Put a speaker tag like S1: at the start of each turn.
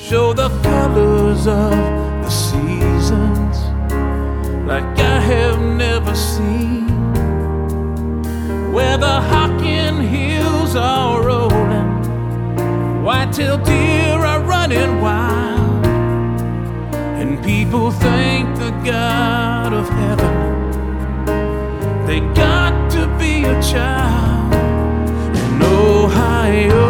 S1: show the colors of the seasons like I have never seen, where the Hocking Hills are rolling, white-tailed deer are running wild, and people thank the God of heaven they got to be a child in Ohio.